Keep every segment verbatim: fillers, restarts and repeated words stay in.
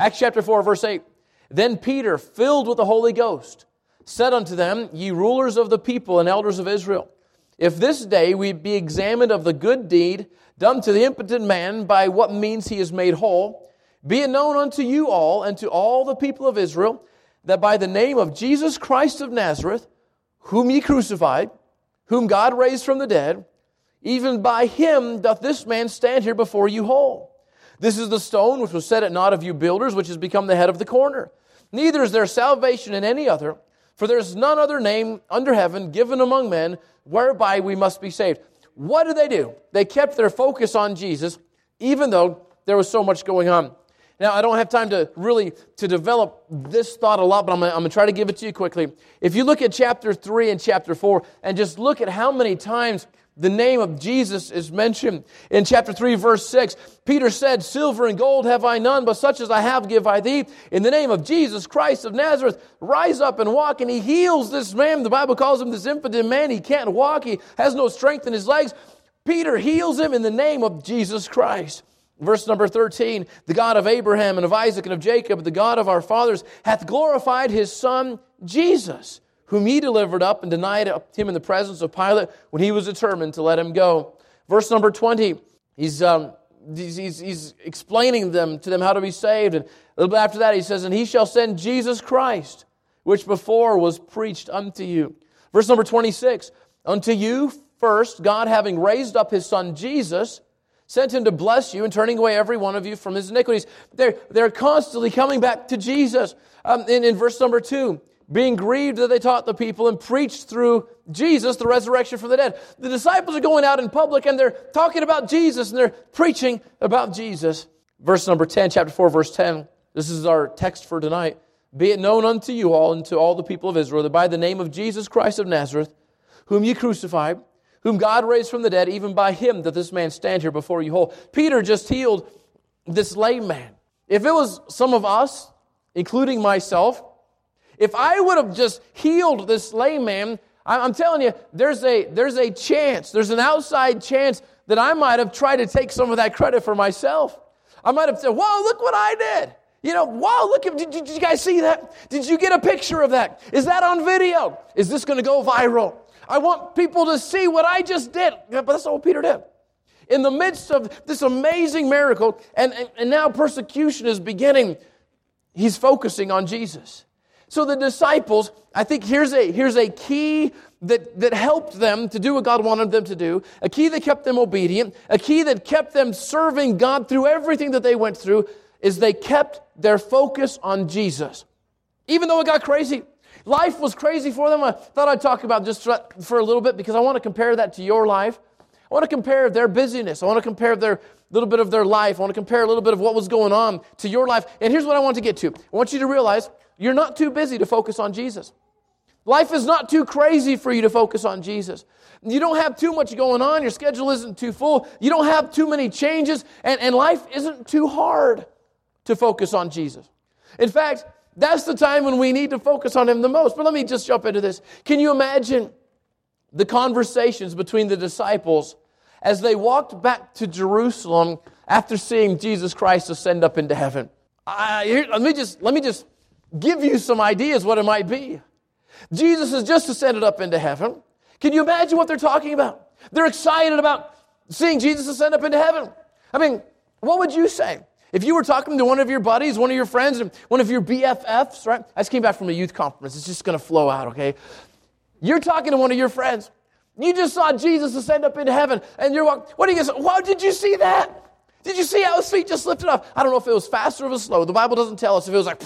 Acts chapter four, verse eight. Then Peter, filled with the Holy Ghost, said unto them, Ye rulers of the people and elders of Israel, if this day we be examined of the good deed done to the impotent man, by what means he is made whole, be it known unto you all and to all the people of Israel, that by the name of Jesus Christ of Nazareth, whom ye crucified, whom God raised from the dead, even by him doth this man stand here before you whole. This is the stone which was set at naught of you builders, which has become the head of the corner. Neither is there salvation in any other, for there is none other name under heaven given among men whereby we must be saved. What did they do? They kept their focus on Jesus, even though there was so much going on. Now, I don't have time to really to develop this thought a lot, but I'm going, I'm going to try to give it to you quickly. If you look at chapter three and chapter four, and just look at how many times the name of Jesus is mentioned. In chapter three, verse six, Peter said, Silver and gold have I none, but such as I have give I thee. In the name of Jesus Christ of Nazareth, rise up and walk. And he heals this man. The Bible calls him this impotent man. He can't walk. He has no strength in his legs. Peter heals him in the name of Jesus Christ. Verse number thirteen, the God of Abraham and of Isaac and of Jacob, the God of our fathers, hath glorified his Son, Jesus, whom he delivered up and denied him in the presence of Pilate when he was determined to let him go. Verse number twenty, he's, um, he's, he's, he's explaining them to them how to be saved. And a little bit after that, he says, and he shall send Jesus Christ, which before was preached unto you. Verse number twenty-six, unto you first, God having raised up his Son Jesus, sent him to bless you and turning away every one of you from his iniquities. They're, they're constantly coming back to Jesus. Um, in, in verse number two, being grieved that they taught the people and preached through Jesus the resurrection from the dead. The disciples are going out in public and they're talking about Jesus and they're preaching about Jesus. Verse number ten, chapter four, verse ten. This is our text for tonight. Be it known unto you all and to all the people of Israel that by the name of Jesus Christ of Nazareth, whom ye crucified, whom God raised from the dead, even by him that this man stand here before you whole. Peter just healed this lame man. If it was some of us, including myself, if I would have just healed this lame man, I'm telling you, there's a, there's a chance, there's an outside chance that I might have tried to take some of that credit for myself. I might have said, whoa, look what I did. You know, wow, look, did, did you guys see that? Did you get a picture of that? Is that on video? Is this going to go viral? I want people to see what I just did. But that's not what Peter did. In the midst of this amazing miracle, and, and, and now persecution is beginning, he's focusing on Jesus. So the disciples, I think here's a, here's a key that, that helped them to do what God wanted them to do, a key that kept them obedient, a key that kept them serving God through everything that they went through, is they kept their focus on Jesus. Even though it got crazy. Life was crazy for them. I thought I'd talk about just for a little bit because I want to compare that to your life. I want to compare their busyness. I want to compare their little bit of their life. I want to compare a little bit of what was going on to your life. And here's what I want to get to. I want you to realize you're not too busy to focus on Jesus. Life is not too crazy for you to focus on Jesus. You don't have too much going on. Your schedule isn't too full. You don't have too many changes. And, and life isn't too hard to focus on Jesus. In fact, that's the time when we need to focus on him the most. But let me just jump into this. Can you imagine the conversations between the disciples as they walked back to Jerusalem after seeing Jesus Christ ascend up into heaven? Uh, here, let me just let me just give you some ideas what it might be. Jesus has just ascended up into heaven. Can you imagine what they're talking about? They're excited about seeing Jesus ascend up into heaven. I mean, what would you say? If you were talking to one of your buddies, one of your friends, one of your B F Fs, right? I just came back from a youth conference. It's just going to flow out, okay? You're talking to one of your friends. You just saw Jesus ascend up into heaven, and you're walking. What are you going to say? Wow, did you see that? Did you see how his feet just lifted up? I don't know if it was fast or if it was slow. The Bible doesn't tell us if it was like,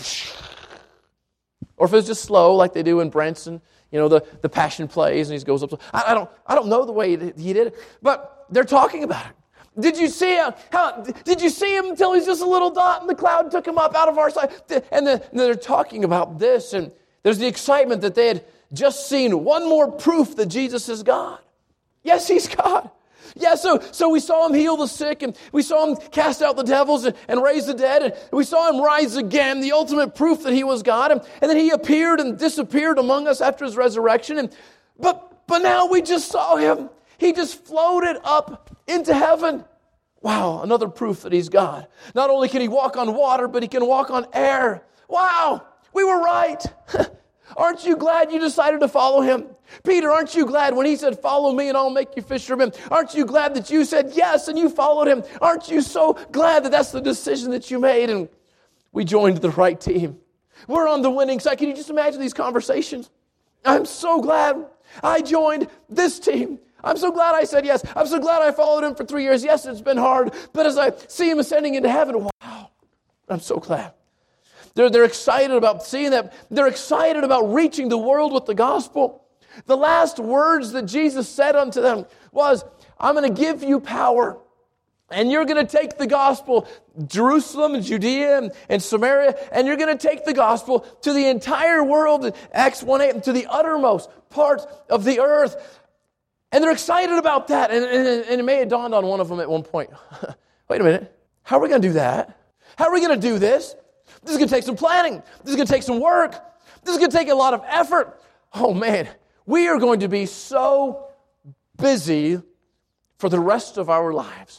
or if it was just slow, like they do in Branson, you know, the, the Passion plays, and he goes up. I, I don't, I don't know the way he did it, but they're talking about it. Did you see him? How, did you see him until he's just a little dot and the cloud took him up out of our sight? And, then, and they're talking about this, and there's the excitement that they had just seen one more proof that Jesus is God. Yes, he's God. Yeah, so, so we saw him heal the sick, and we saw him cast out the devils and, and raise the dead, and we saw him rise again, the ultimate proof that he was God. And, and then he appeared and disappeared among us after his resurrection. And but but now we just saw him. He just floated up into heaven. Wow, another proof that he's God. Not only can he walk on water, but he can walk on air. Wow, we were right. Aren't you glad you decided to follow him? Peter, aren't you glad when he said, follow me and I'll make you fishermen? Aren't you glad that you said yes and you followed him? Aren't you so glad that that's the decision that you made and we joined the right team? We're on the winning side. Can you just imagine these conversations? I'm so glad I joined this team. I'm so glad I said yes. I'm so glad I followed him for three years. Yes, it's been hard, but as I see him ascending into heaven, wow, I'm so glad. They're, they're excited about seeing that. They're excited about reaching the world with the gospel. The last words that Jesus said unto them was, I'm going to give you power. And you're going to take the gospel, Jerusalem and Judea and, and Samaria, and you're going to take the gospel to the entire world, Acts one eight, to the uttermost part of the earth. And they're excited about that. And, and, and it may have dawned on one of them at one point. Wait a minute. How are we going to do that? How are we going to do this? This is going to take some planning. This is going to take some work. This is going to take a lot of effort. Oh man, we are going to be so busy for the rest of our lives.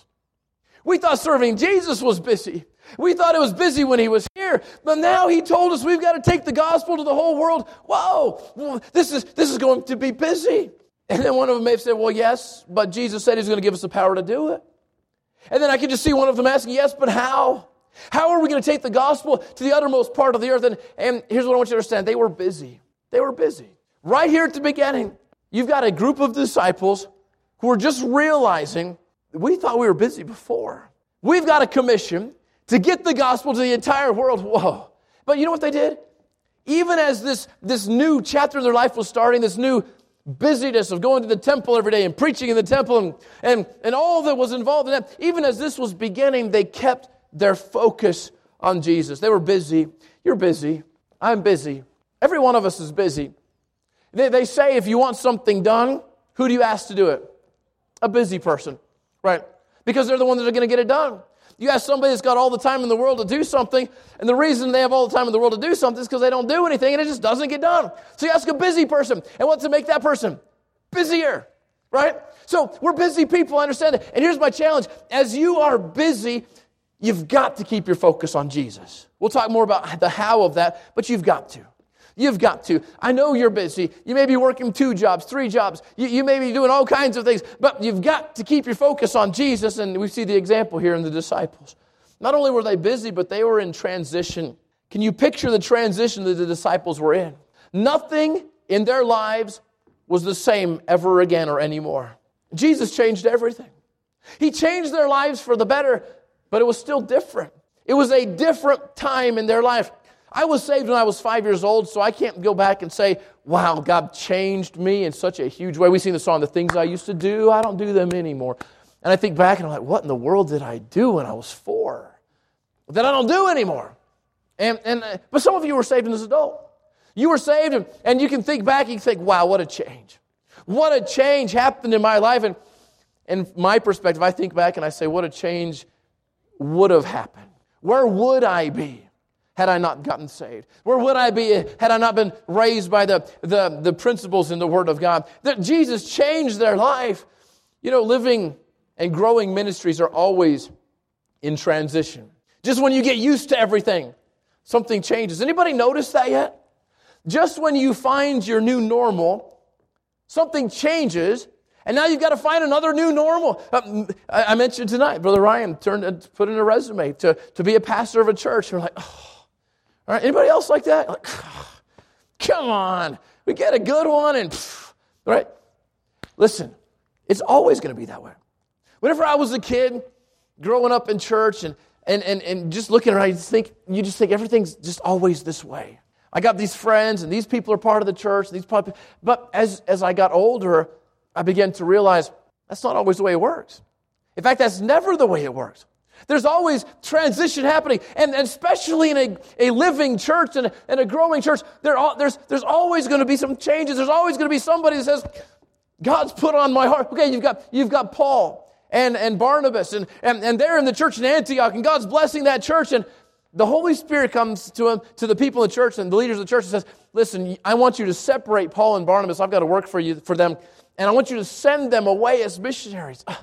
We thought serving Jesus was busy. We thought it was busy when he was here. But now he told us we've got to take the gospel to the whole world. Whoa, this is, this is going to be busy. And then one of them may have said, well, yes, but Jesus said he's going to give us the power to do it. And then I can just see one of them asking, yes, but how? How are we going to take the gospel to the uttermost part of the earth? And, and here's what I want you to understand. They were busy. They were busy. Right here at the beginning, you've got a group of disciples who are just realizing we thought we were busy before. We've got a commission to get the gospel to the entire world. Whoa. But you know what they did? Even as this, this new chapter of their life was starting, this new busyness of going to the temple every day and preaching in the temple and, and, and all that was involved in that, even as this was beginning, they kept their focus on Jesus. They were busy. You're busy. I'm busy. Every one of us is busy. They, they say if you want something done, who do you ask to do it? A busy person, right? Because they're the ones that are going to get it done. You ask somebody that's got all the time in the world to do something, and the reason they have all the time in the world to do something is because they don't do anything, and it just doesn't get done. So you ask a busy person, and what's to make that person busier, right? So we're busy people, I understand that. And here's my challenge. As you are busy, you've got to keep your focus on Jesus. We'll talk more about the how of that, but you've got to. You've got to. I know you're busy. You may be working two jobs, three jobs. You, you may be doing all kinds of things, but you've got to keep your focus on Jesus, and we see the example here in the disciples. Not only were they busy, but they were in transition. Can you picture the transition that the disciples were in? Nothing in their lives was the same ever again or anymore. Jesus changed everything. He changed their lives for the better, but it was still different. It was a different time in their life. I was saved when I was five years old, so I can't go back and say, wow, God changed me in such a huge way. We sing the song, the things I used to do, I don't do them anymore. And I think back and I'm like, what in the world did I do when I was four that I don't do anymore? And, and uh, But some of you were saved as an adult. You were saved, and, and you can think back and you think, wow, what a change. What a change happened in my life. And in my perspective, I think back and I say, what a change would have happened. Where would I be had I not gotten saved? Where would I be had I not been raised by the, the, the principles in the Word of God? That Jesus changed their life. You know, living and growing ministries are always in transition. Just when you get used to everything, something changes. Anybody notice that yet? Just when you find your new normal, something changes, and now you've got to find another new normal. Uh, I mentioned tonight, Brother Ryan turned put in a resume to, to be a pastor of a church. You're like, oh. All right, anybody else like that? Like, oh, come on, we get a good one, and pff, right? Listen, it's always going to be that way. Whenever I was a kid, growing up in church, and and and, and just looking around, you just think you just think everything's just always this way. I got these friends, and these people are part of the church. These people, but as as I got older, I began to realize that's not always the way it works. In fact, that's never the way it works. There's always transition happening, and, and especially in a, a living church and a, and a growing church, there are, there's, there's always going to be some changes. There's always going to be somebody that says, God's put on my heart. Okay, you've got you've got Paul and, and Barnabas, and, and, and they're in the church in Antioch, and God's blessing that church, and the Holy Spirit comes to him, to the people in the church and the leaders of the church and says, listen, I want you to separate Paul and Barnabas. I've got to work for you for them, and I want you to send them away as missionaries.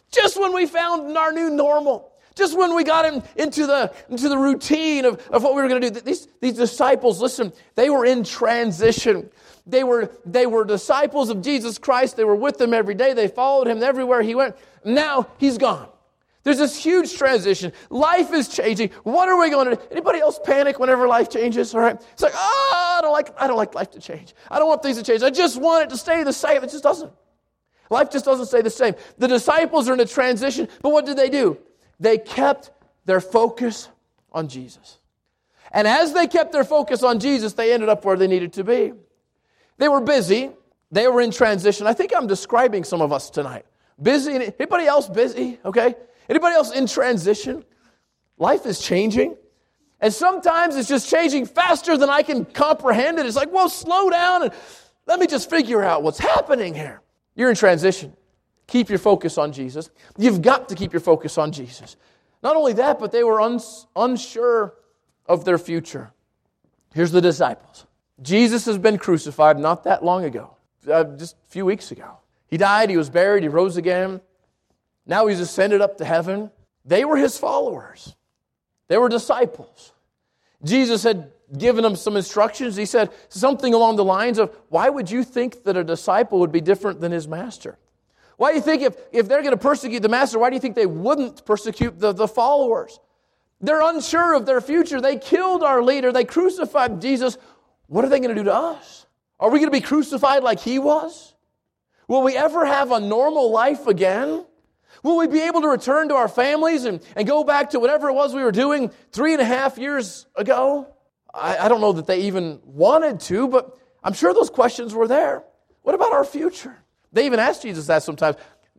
Just when we found our new normal. Just when we got in, into the into the routine of, of what we were going to do. These, these disciples, listen, they were in transition. They were, they were disciples of Jesus Christ. They were with him every day. They followed him everywhere he went. Now he's gone. There's this huge transition. Life is changing. What are we going to do? Anybody else panic whenever life changes? All right. It's like, oh, I don't like, I don't like life to change. I don't want things to change. I just want it to stay the same. It just doesn't. Life just doesn't stay the same. The disciples are in a transition, but what did they do? They kept their focus on Jesus. And as they kept their focus on Jesus, they ended up where they needed to be. They were busy. They were in transition. I think I'm describing some of us tonight. Busy. Anybody else busy? Okay. Anybody else in transition? Life is changing. And sometimes it's just changing faster than I can comprehend it. It's like, well, slow down and let me just figure out what's happening here. You're in transition. Keep your focus on Jesus. You've got to keep your focus on Jesus. Not only that, but they were uns- unsure of their future. Here's the disciples. Jesus has been crucified not that long ago, uh, just a few weeks ago. He died, he was buried, he rose again. Now he's ascended up to heaven. They were his followers. They were disciples. Jesus had given them some instructions. He said something along the lines of, why would you think that a disciple would be different than his master? Why do you think if, if they're going to persecute the master, why do you think they wouldn't persecute the, the followers? They're unsure of their future. They killed our leader. They crucified Jesus. What are they going to do to us? Are we going to be crucified like he was? Will we ever have a normal life again? Will we be able to return to our families and, and go back to whatever it was we were doing three and a half years ago? I, I don't know that they even wanted to, but I'm sure those questions were there. What about our future? They even asked Jesus that sometimes.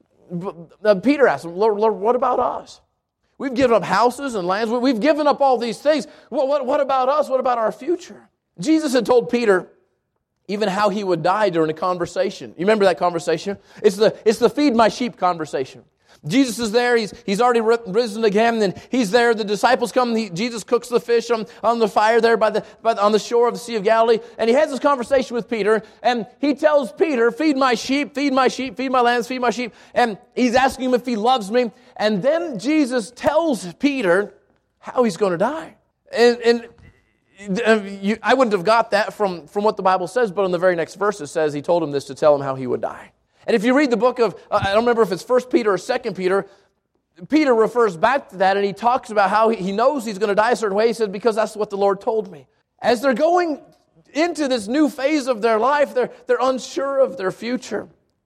Peter asked him, Lord, Lord, what about us? We've given up houses and lands. We've given up all these things. What, what, what about us? What about our future? Jesus had told Peter even how he would die during a conversation. You remember that conversation? It's the, it's the feed my sheep conversation. Jesus is there. He's, he's already risen again, and he's there. The disciples come. He, Jesus cooks the fish on, on the fire there by the, by the, on the shore of the Sea of Galilee. And he has this conversation with Peter, and he tells Peter, feed my sheep, feed my sheep, feed my lambs, feed my sheep. And he's asking him if he loves me. And then Jesus tells Peter how he's going to die. And, and you, I wouldn't have got that from, from what the Bible says, but in the very next verse it says he told him this to tell him how he would die. And if you read the book of, uh, I don't remember if it's First Peter or Second Peter, Peter refers back to that and he talks about how he, he knows he's going to die a certain way. He says, because that's what the Lord told me. As they're going into this new phase of their life, they're, they're unsure of their future.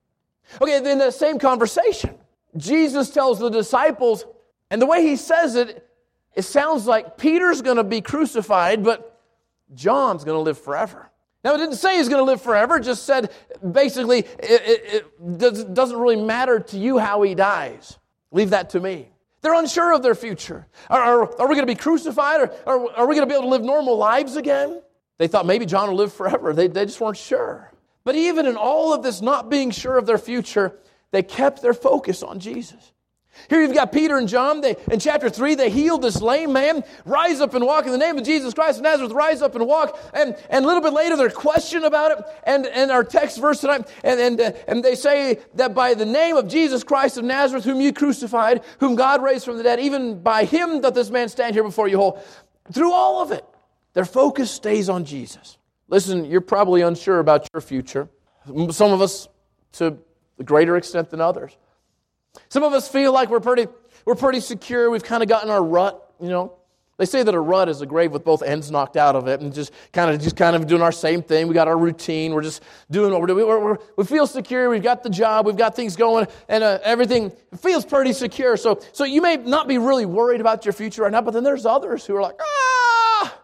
Okay, then the same conversation. Jesus tells the disciples, and the way he says it, it sounds like Peter's going to be crucified, but John's going to live forever. Now, it didn't say he's going to live forever. It just said, basically, it, it, it doesn't really matter to you how he dies. Leave that to me. They're unsure of their future. Are, are, are we going to be crucified, or, or are we going to be able to live normal lives again? They thought maybe John will live forever. They, they just weren't sure. But even in all of this not being sure of their future, they kept their focus on Jesus. Here you've got Peter and John. They, in chapter three, they healed this lame man. Rise up and walk in the name of Jesus Christ of Nazareth. Rise up and walk. And, and a little bit later, they're questioned about it. And, and our text verse tonight, and, and, uh, and they say that by the name of Jesus Christ of Nazareth, whom you crucified, whom God raised from the dead, even by him doth this man stand here before you whole. Through all of it, their focus stays on Jesus. Listen, you're probably unsure about your future. Some of us to a greater extent than others. Some of us feel like we're pretty, we're pretty secure. We've kind of gotten our rut, you know. They say that a rut is a grave with both ends knocked out of it, and just kind of, just kind of doing our same thing. We got our routine. We're just doing what we're doing. We're, we're, we feel secure. We've got the job. We've got things going, and uh, everything feels pretty secure. So, so you may not be really worried about your future right now, but then there's others who are like, ah,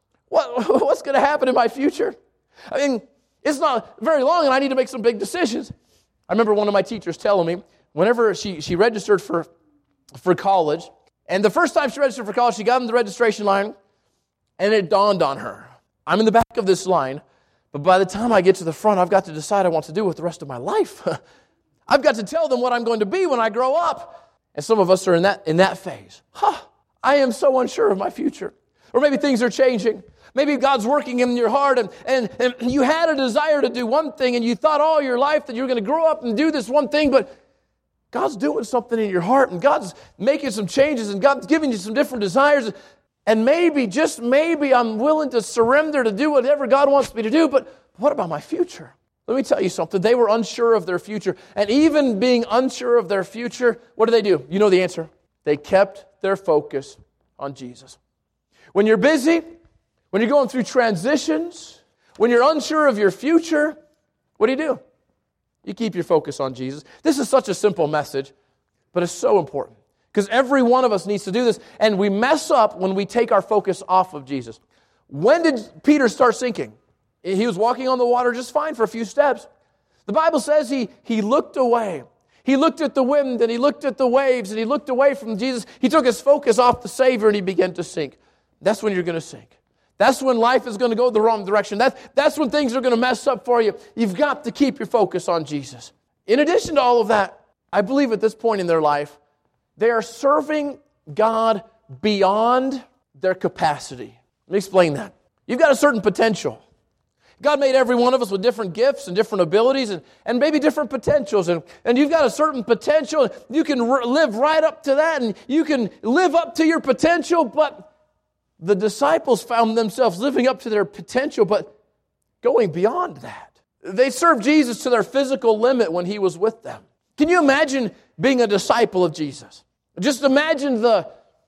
what, what's going to happen in my future? I mean, it's not very long, and I need to make some big decisions. I remember one of my teachers telling me, whenever she, she registered for, for college, and the first time she registered for college, she got in the registration line, and it dawned on her. I'm in the back of this line, but by the time I get to the front, I've got to decide what to do with the rest of my life. I've got to tell them what I'm going to be when I grow up. And some of us are in that, in that phase. Huh, I am so unsure of my future. Or maybe things are changing. Maybe God's working in your heart, and, and, and you had a desire to do one thing, and you thought all your life that you were going to grow up and do this one thing, but God's doing something in your heart, and God's making some changes, and God's giving you some different desires. And maybe, just maybe, I'm willing to surrender to do whatever God wants me to do, but what about my future? Let me tell you something. They were unsure of their future. And even being unsure of their future, what do they do? You know the answer. They kept their focus on Jesus. When you're busy, when you're going through transitions, when you're unsure of your future, what do you do? You keep your focus on Jesus. This is such a simple message, but it's so important. Because every one of us needs to do this, and we mess up when we take our focus off of Jesus. When did Peter start sinking? He was walking on the water just fine for a few steps. The Bible says he, he looked away. He looked at the wind, and he looked at the waves, and he looked away from Jesus. He took his focus off the Savior, and he began to sink. That's when you're going to sink. That's when life is going to go the wrong direction. That, that's when things are going to mess up for you. You've got to keep your focus on Jesus. In addition to all of that, I believe at this point in their life, they are serving God beyond their capacity. Let me explain that. You've got a certain potential. God made every one of us with different gifts and different abilities and, and maybe different potentials. And, and you've got a certain potential. You can r- live right up to that, and you can live up to your potential. But the disciples found themselves living up to their potential, but going beyond that. They served Jesus to their physical limit when he was with them. Can you imagine being a disciple of Jesus? Just imagine the,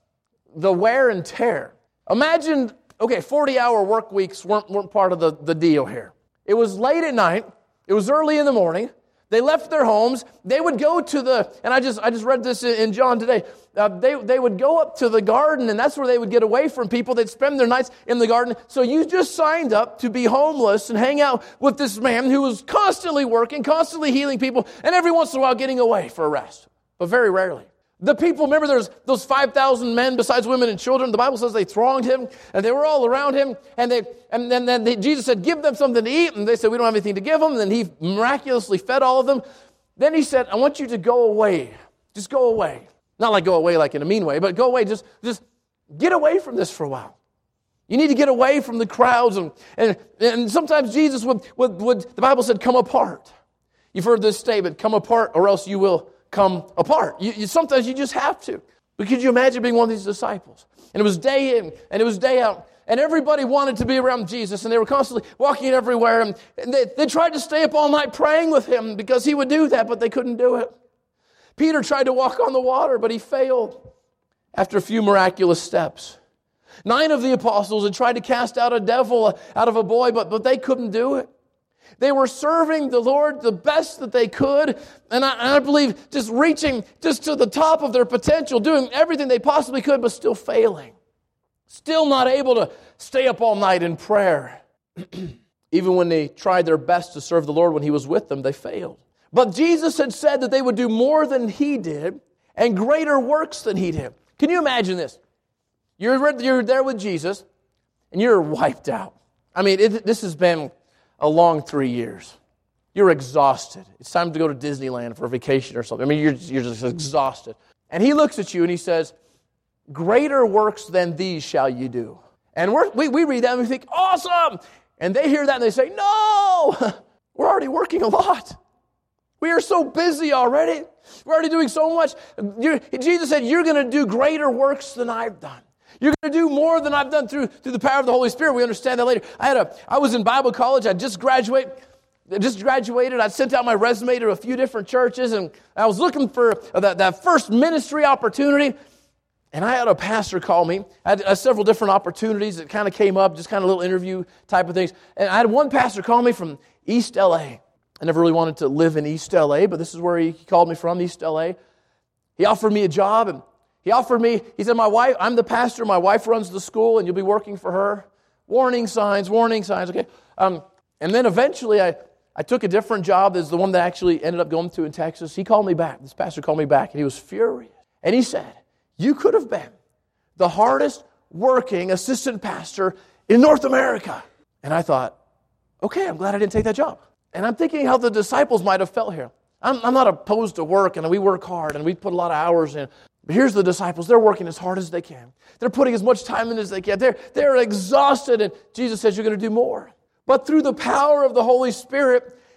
the wear and tear. Imagine, okay, forty-hour work weeks weren't, weren't part of the, the deal here. It was late at night. It was early in the morning. They left their homes. They would go to the, and I just I just read this in John today. Uh, they, they would go up to the garden, and that's where they would get away from people. They'd spend their nights in the garden. So you just signed up to be homeless and hang out with this man who was constantly working, constantly healing people, and every once in a while getting away for a rest, but very rarely. The people, remember there's those five thousand men besides women and children. The Bible says they thronged him, and they were all around him. And they and then, then they, Jesus said, give them something to eat. And they said, we don't have anything to give them. And then he miraculously fed all of them. Then he said, I want you to go away. Just go away. Not like go away like in a mean way, but go away. Just, just get away from this for a while. You need to get away from the crowds. And, and, and sometimes Jesus would, would, would, the Bible said, come apart. You've heard this statement, come apart or else you will come apart. You, you, sometimes you just have to. But could you imagine being one of these disciples? And it was day in and it was day out. And everybody wanted to be around Jesus. And they were constantly walking everywhere. And they, they tried to stay up all night praying with him because he would do that, but they couldn't do it. Peter tried to walk on the water, but he failed after a few miraculous steps. Nine of the apostles had tried to cast out a devil out of a boy, but, but they couldn't do it. They were serving the Lord the best that they could, and I, and I believe just reaching just to the top of their potential, doing everything they possibly could, but still failing. Still not able to stay up all night in prayer. Even when they tried their best to serve the Lord when he was with them, they failed. But Jesus had said that they would do more than he did and greater works than he did. Can you imagine this? You're, you're there with Jesus, and you're wiped out. I mean, it, this has been a long three years. You're exhausted. It's time to go to Disneyland for a vacation or something. I mean, you're, you're just exhausted. And he looks at you and he says, greater works than these shall you do. And we're, we, we read that and we think, awesome! And they hear that and they say, no! We're already working a lot. We are so busy already. We're already doing so much. You're, Jesus said, you're going to do greater works than I've done. You're going to do more than I've done through, through the power of the Holy Spirit. We understand that later. I had a, I was in Bible college. I just graduated. Just graduated. I sent out my resume to a few different churches, and I was looking for that, that first ministry opportunity. And I had a pastor call me. I had uh, several different opportunities that kind of came up, just kind of little interview type of things. And I had one pastor call me from East L A. I never really wanted to live in East L A, but this is where he called me from, East L A. He offered me a job, and he offered me, he said, my wife, I'm the pastor, my wife runs the school, and you'll be working for her. Warning signs, warning signs, okay? Um, and then eventually I, I took a different job. There's the one that I actually ended up going to in Texas. He called me back. This pastor called me back, and he was furious. And he said, you could have been the hardest working assistant pastor in North America. And I thought, okay, I'm glad I didn't take that job. And I'm thinking how the disciples might have felt here. I'm, I'm not opposed to work, and we work hard, and we put a lot of hours in. But here's the disciples. They're working as hard as they can. They're putting as much time in as they can. They're, they're exhausted, and Jesus says you're going to do more. But through the power of the Holy Spirit,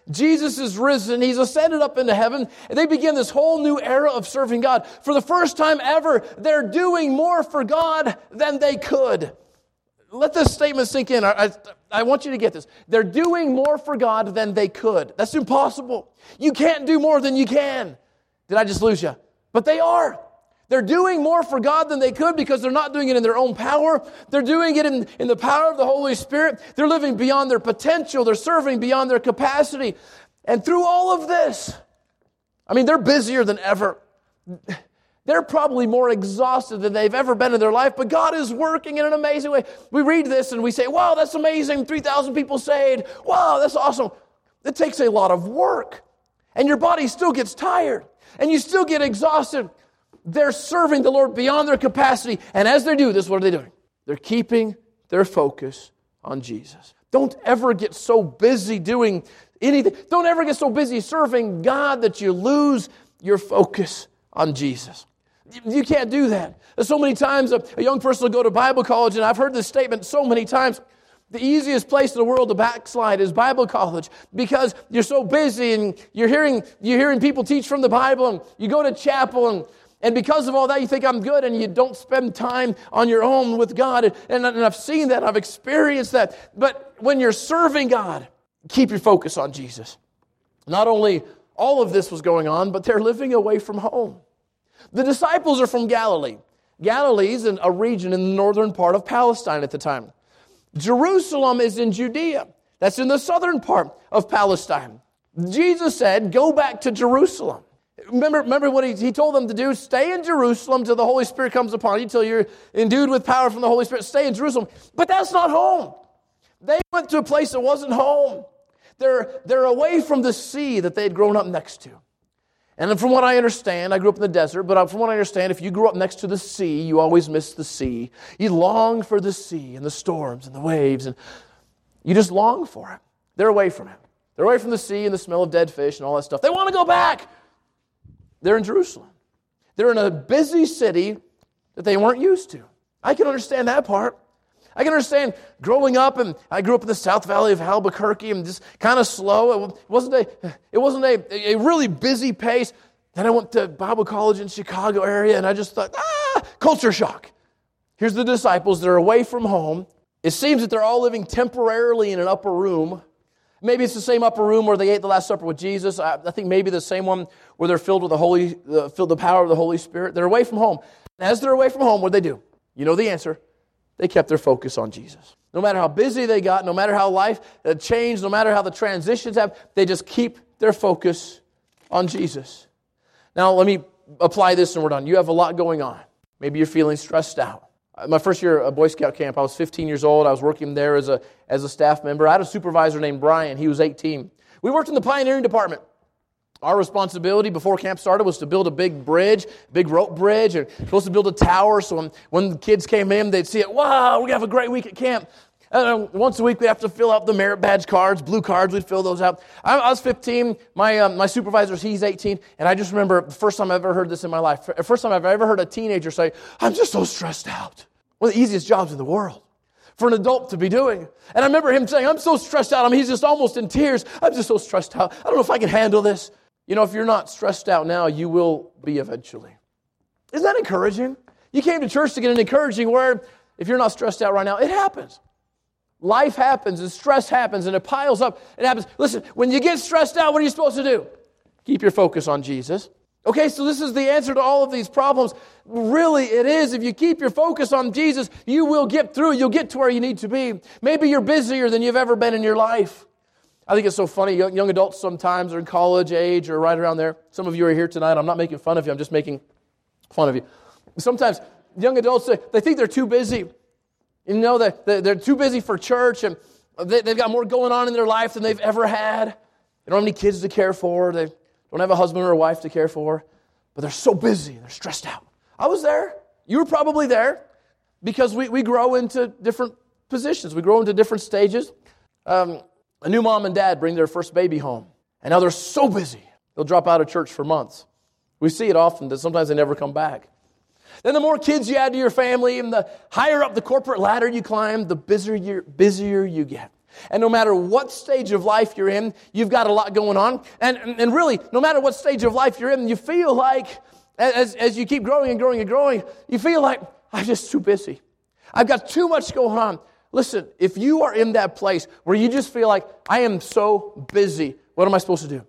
Jesus is risen. He's ascended up into heaven. And they begin this whole new era of serving God. For the first time ever, they're doing more for God than they could. Let this statement sink in. I, I, I want you to get this. They're doing more for God than they could. That's impossible. You can't do more than you can. Did I just lose you? But they are. They're doing more for God than they could because they're not doing it in their own power. They're doing it in, in the power of the Holy Spirit. They're living beyond their potential. They're serving beyond their capacity. And through all of this, I mean, they're busier than ever. They're probably more exhausted than they've ever been in their life, but God is working in an amazing way. We read this and we say, wow, that's amazing. three thousand people saved. Wow, that's awesome. It takes a lot of work. And your body still gets tired. And you still get exhausted. They're serving the Lord beyond their capacity. And as they do this, what are they doing? They're keeping their focus on Jesus. Don't ever get so busy doing anything. Don't ever get so busy serving God that you lose your focus on Jesus. You can't do that. So many times a, a young person will go to Bible college, and I've heard this statement so many times. The easiest place in the world to backslide is Bible college because you're so busy and you're hearing you're hearing people teach from the Bible, and you go to chapel, and, and because of all that you think I'm good, and you don't spend time on your own with God. And, and, and I've seen that, I've experienced that. But when you're serving God, keep your focus on Jesus. Not only all of this was going on, but they're living away from home. The disciples are from Galilee. Galilee is a region in the northern part of Palestine at the time. Jerusalem is in Judea. That's in the southern part of Palestine. Jesus said, go back to Jerusalem. Remember, remember what he, he told them to do? Stay in Jerusalem till the Holy Spirit comes upon you, till you're endued with power from the Holy Spirit. Stay in Jerusalem. But that's not home. They went to a place that wasn't home. They're, they're away from the sea that they had grown up next to. And from what I understand, I grew up in the desert, but from what I understand, if you grew up next to the sea, you always miss the sea. You long for the sea and the storms and the waves, and you just long for it. They're away from it. They're away from the sea and the smell of dead fish and all that stuff. They want to go back. They're in Jerusalem. They're in a busy city that they weren't used to. I can understand that part. I can understand growing up, and I grew up in the South Valley of Albuquerque, and just kind of slow. It wasn't a, it wasn't a, a really busy pace. Then I went to Bible college in Chicago area, and I just thought, ah, culture shock. Here's the disciples. They're away from home. It seems that they're all living temporarily in an upper room. Maybe it's the same upper room where they ate the Last Supper with Jesus. I, I think maybe the same one where they're filled with the Holy, uh, filled the power of the Holy Spirit. They're away from home. And as they're away from home, what do they do? You know the answer. They kept their focus on Jesus. No matter how busy they got, no matter how life changed, no matter how the transitions have, they just keep their focus on Jesus. Now, let me apply this and we're done. You have a lot going on. Maybe you're feeling stressed out. My first year at Boy Scout camp, I was fifteen years old. I was working there as a, as a staff member. I had a supervisor named Brian. He was eighteen. We worked in the pioneering department. Our responsibility before camp started was to build a big bridge, big rope bridge, and supposed to build a tower so when, when the kids came in, they'd see it. Wow, we're going to have a great week at camp. And once a week, we'd have to fill out the merit badge cards, blue cards, we'd fill those out. I, I was fifteen, my um, my supervisor, he's eighteen, and I just remember the first time I've ever heard this in my life, the first time I've ever heard a teenager say, I'm just so stressed out. One of the easiest jobs in the world for an adult to be doing. And I remember him saying, I'm so stressed out. I mean, he's just almost in tears. I'm just so stressed out. I don't know if I can handle this. You know, if you're not stressed out now, you will be eventually. Isn't that encouraging? You came to church to get an encouraging word. If you're not stressed out right now, it happens. Life happens and stress happens and it piles up. It happens. Listen, when you get stressed out, what are you supposed to do? Keep your focus on Jesus. Okay, so this is the answer to all of these problems. Really, it is. If you keep your focus on Jesus, you will get through. You'll get to where you need to be. Maybe you're busier than you've ever been in your life. I think it's so funny. Young, young adults sometimes are in college age or right around there. Some of you are here tonight. I'm not making fun of you. I'm just making fun of you. Sometimes young adults, they, they think they're too busy. You know, that they're, they're too busy for church, and they, they've got more going on in their life than they've ever had. They don't have any kids to care for. They don't have a husband or a wife to care for. But they're so busy and they're stressed out. I was there. You were probably there because we, we grow into different positions. We grow into different stages. Um, a new mom and dad bring their first baby home. And now they're so busy. They'll drop out of church for months. We see it often that sometimes they never come back. Then the more kids you add to your family and the higher up the corporate ladder you climb, the busier, busier you get. And no matter what stage of life you're in, you've got a lot going on. And, and really, no matter what stage of life you're in, you feel like, as, as you keep growing and growing and growing, you feel like, I'm just too busy. I've got too much going on. Listen, if you are in that place where you just feel like, I am so busy, what am I supposed to do?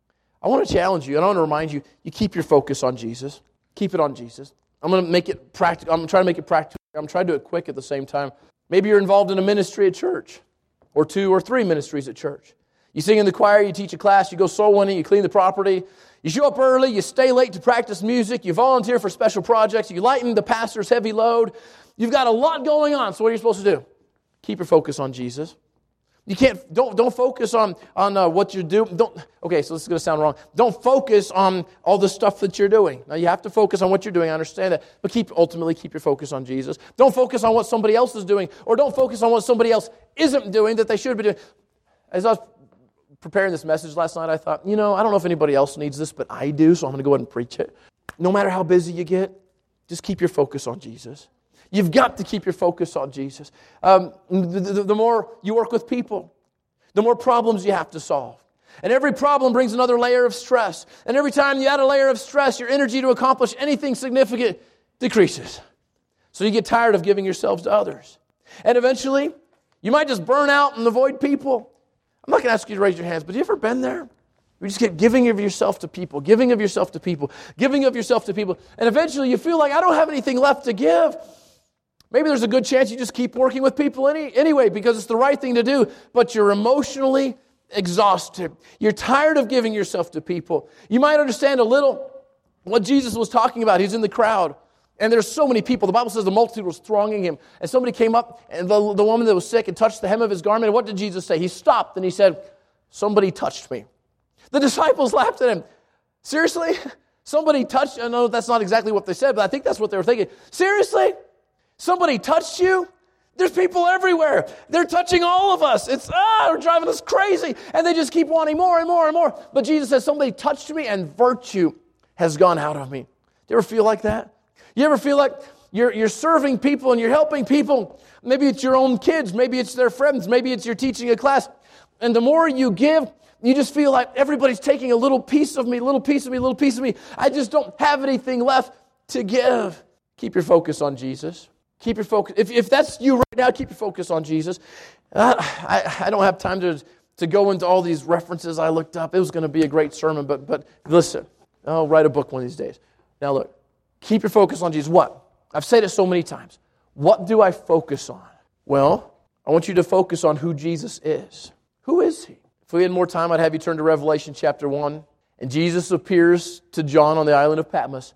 I want to challenge you, and I want to remind you, you keep your focus on Jesus. Keep it on Jesus. I'm going to make it practical. I'm trying to make it practical. I'm trying to do it quick at the same time. Maybe you're involved in a ministry at church, or two or three ministries at church. You sing in the choir, you teach a class, you go soul winning, you clean the property, you show up early, you stay late to practice music, you volunteer for special projects, you lighten the pastor's heavy load. You've got a lot going on, so what are you supposed to do? Keep your focus on Jesus. You can't, don't, don't focus on, on uh, what you're doing. Don't, okay, so this is going to sound wrong. Don't focus on all the stuff that you're doing. Now, you have to focus on what you're doing. I understand that. But keep, ultimately, keep your focus on Jesus. Don't focus on what somebody else is doing, or don't focus on what somebody else isn't doing that they should be doing. As I was preparing this message last night, I thought, you know, I don't know if anybody else needs this, but I do, so I'm going to go ahead and preach it. No matter how busy you get, just keep your focus on Jesus. You've got to keep your focus on Jesus. Um, the, the, the more you work with people, the more problems you have to solve. And every problem brings another layer of stress. And every time you add a layer of stress, your energy to accomplish anything significant decreases. So you get tired of giving yourselves to others. And eventually, you might just burn out and avoid people. I'm not going to ask you to raise your hands, but have you ever been there? You just get giving of yourself to people, giving of yourself to people, giving of yourself to people. And eventually you feel like, I don't have anything left to give. Maybe there's a good chance you just keep working with people any, anyway because it's the right thing to do, but you're emotionally exhausted. You're tired of giving yourself to people. You might understand a little what Jesus was talking about. He's in the crowd, and there's so many people. The Bible says the multitude was thronging him, and somebody came up, and the, the woman that was sick and touched the hem of his garment. And what did Jesus say? He stopped, and he said, somebody touched me. The disciples laughed at him. Seriously? Somebody touched you? I know that's not exactly what they said, but I think that's what they were thinking. Seriously? Somebody touched you? There's people everywhere. They're touching all of us. It's, ah, they're driving us crazy. And they just keep wanting more and more and more. But Jesus says, somebody touched me and virtue has gone out of me. Do you ever feel like that? You ever feel like you're, you're serving people and you're helping people? Maybe it's your own kids. Maybe it's their friends. Maybe it's you're teaching a class. And the more you give, you just feel like everybody's taking a little piece of me, a little piece of me, a little piece of me. I just don't have anything left to give. Keep your focus on Jesus. Keep your focus. If, if that's you right now, keep your focus on Jesus. Uh, I, I don't have time to, to go into all these references I looked up. It was going to be a great sermon, but but listen, I'll write a book one of these days. Now look, keep your focus on Jesus. What? I've said it so many times. What do I focus on? Well, I want you to focus on who Jesus is. Who is He? If we had more time, I'd have you turn to Revelation chapter one. And Jesus appears to John on the island of Patmos.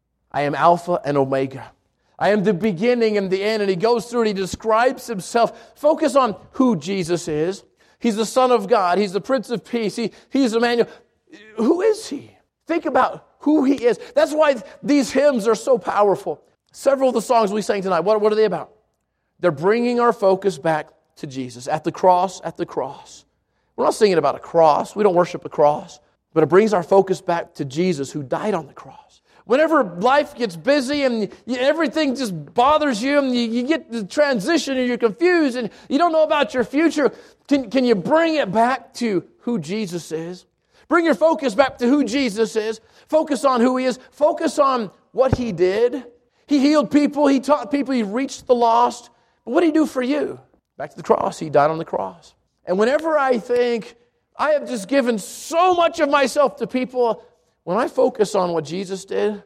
I am Alpha and Omega. I am the beginning and the end. And he goes through and he describes himself. Focus on who Jesus is. He's the Son of God. He's the Prince of Peace. He, he's Emmanuel. Who is He? Think about who He is. That's why these hymns are so powerful. Several of the songs we sang tonight, what, what are they about? They're bringing our focus back to Jesus. At the cross, at the cross. We're not singing about a cross. We don't worship a cross. But it brings our focus back to Jesus who died on the cross. Whenever life gets busy and you, everything just bothers you and you, you get the transition and you're confused and you don't know about your future, can, can you bring it back to who Jesus is? Bring your focus back to who Jesus is. Focus on who He is. Focus on what He did. He healed people. He taught people. He reached the lost. But what did He do for you? Back to the cross. He died on the cross. And whenever I think I have just given so much of myself to people, when I focus on what Jesus did,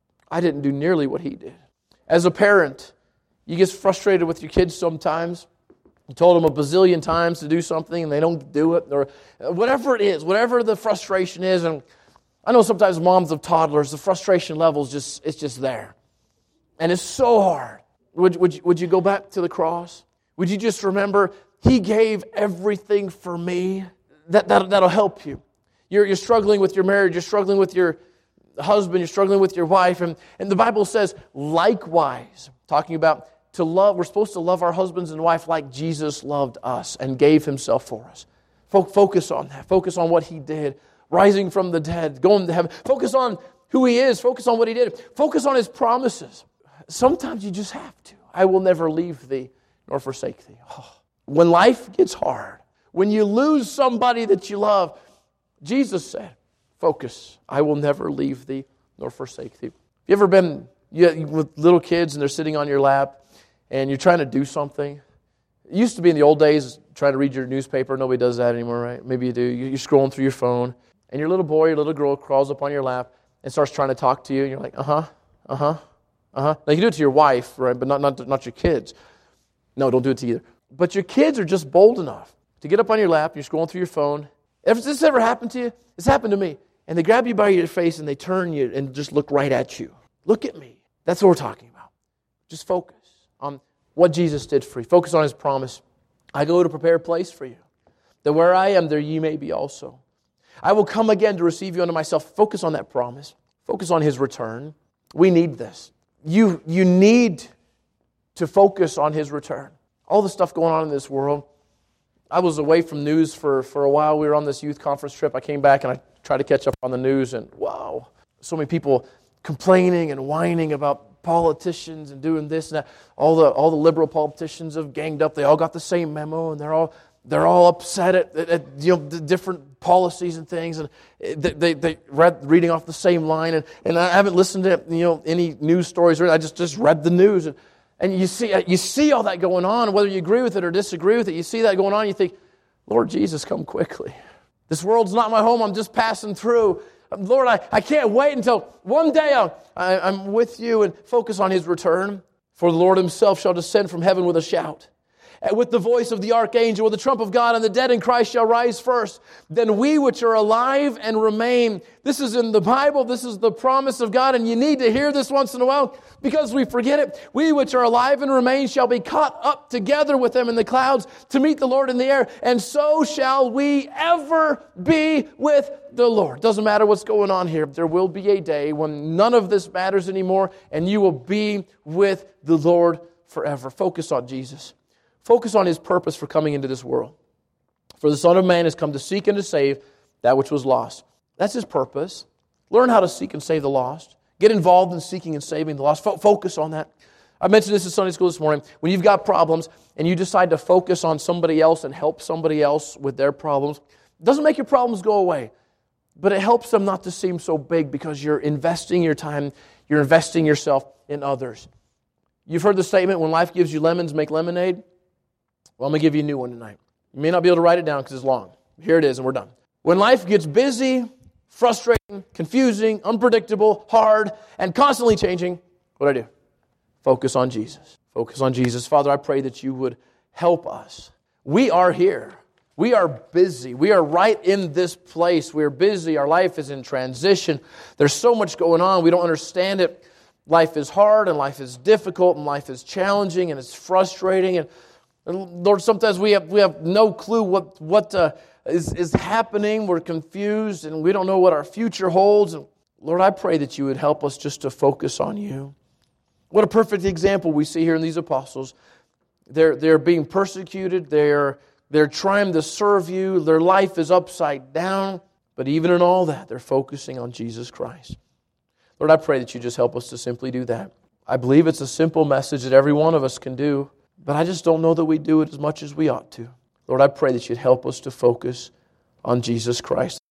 I didn't do nearly what He did. As a parent, you get frustrated with your kids sometimes. You told them a bazillion times to do something and they don't do it, or whatever it is, whatever the frustration is. And I know sometimes moms of toddlers, the frustration level is just, it's just there. And it's so hard. Would, would, you, would you go back to the cross? Would you just remember, He gave everything for me? That, that, that'll help you. You're, you're struggling with your marriage, you're struggling with your husband, you're struggling with your wife, and, and the Bible says, likewise, talking about to love, we're supposed to love our husbands and wife like Jesus loved us and gave Himself for us. Focus on that. Focus on what He did, rising from the dead, going to heaven. Focus on who He is. Focus on what He did. Focus on His promises. Sometimes you just have to. I will never leave thee nor forsake thee. Oh, when life gets hard, when you lose somebody that you love, Jesus said, focus. I will never leave thee nor forsake thee. You ever been you, with little kids and they're sitting on your lap and you're trying to do something? It used to be in the old days trying to read your newspaper. Nobody does that anymore, right? Maybe you do. You're scrolling through your phone and your little boy, your little girl crawls up on your lap and starts trying to talk to you. And you're like, uh-huh, uh-huh, uh-huh. Now you can do it to your wife, right? But not, not, not your kids. No, don't do it to either. But your kids are just bold enough to get up on your lap. You're scrolling through your phone. Has this ever happened to you? It's happened to me. And they grab you by your face and they turn you and just look right at you. Look at me. That's what we're talking about. Just focus on what Jesus did for you. Focus on His promise. I go to prepare a place for you, that where I am, there ye may be also. I will come again to receive you unto myself. Focus on that promise. Focus on His return. We need this. You, you need to focus on His return. All the stuff going on in this world. I was away from news for, for a while. We were on this youth conference trip. I came back and I tried to catch up on the news, and wow, so many people complaining and whining about politicians and doing this and that. All the all the liberal politicians have ganged up. They all got the same memo, and they're all they're all upset at, at, at you know the different policies and things, and they they, they read reading off the same line. And, and I haven't listened to you know any news stories. Or I just just read the news, and and you see you see all that going on. Whether you agree with it or disagree with it, you see that going on. You think, Lord Jesus, come quickly. This world's not my home. I'm just passing through. Lord, I, I can't wait until one day I'm, I, I'm with you, and focus on His return. For the Lord Himself shall descend from heaven with a shout, and with the voice of the archangel, with the trump of God, and the dead in Christ shall rise first. Then we which are alive and remain. This is in the Bible. This is the promise of God, and you need to hear this once in a while because we forget it. We which are alive and remain shall be caught up together with them in the clouds to meet the Lord in the air, and so shall we ever be with the Lord. Doesn't matter what's going on here. There will be a day when none of this matters anymore, and you will be with the Lord forever. Focus on Jesus. Focus on His purpose for coming into this world. For the Son of Man has come to seek and to save that which was lost. That's His purpose. Learn how to seek and save the lost. Get involved in seeking and saving the lost. Fo- focus on that. I mentioned this in Sunday school this morning. When you've got problems and you decide to focus on somebody else and help somebody else with their problems, it doesn't make your problems go away, but it helps them not to seem so big because you're investing your time, you're investing yourself in others. You've heard the statement, when life gives you lemons, make lemonade. Well, I'm going to give you a new one tonight. You may not be able to write it down because it's long. Here it is, and we're done. When life gets busy, frustrating, confusing, unpredictable, hard, and constantly changing, what do I do? Focus on Jesus. Focus on Jesus. Father, I pray that you would help us. We are here. We are busy. We are right in this place. We are busy. Our life is in transition. There's so much going on. We don't understand it. Life is hard, and life is difficult, and life is challenging, and it's frustrating. And, and Lord, sometimes we have we have no clue what what uh, is is happening. We're confused, and we don't know what our future holds. And Lord, I pray that you would help us just to focus on you. What a perfect example we see here in these apostles. They're they're being persecuted. They're they're trying to serve you. Their life is upside down. But even in all that, they're focusing on Jesus Christ. Lord, I pray that you just help us to simply do that. I believe it's a simple message that every one of us can do, but I just don't know that we do it as much as we ought to. Lord, I pray that you'd help us to focus on Jesus Christ.